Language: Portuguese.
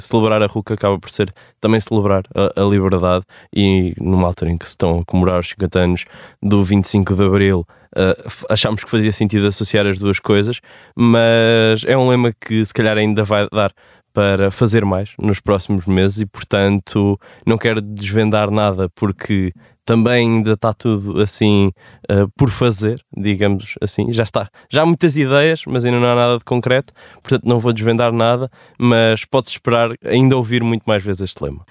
celebrar a RUC acaba por ser também celebrar a liberdade, e numa altura em que se estão a comemorar os 50 anos do 25 de Abril, achámos que fazia sentido associar as duas coisas, mas é um lema que se calhar ainda vai dar para fazer mais nos próximos meses e, portanto, não quero desvendar nada porque também ainda está tudo assim por fazer, digamos assim. Já está. Já há muitas ideias, mas ainda não há nada de concreto, portanto não vou desvendar nada, mas pode-se esperar ainda ouvir muito mais vezes este lema.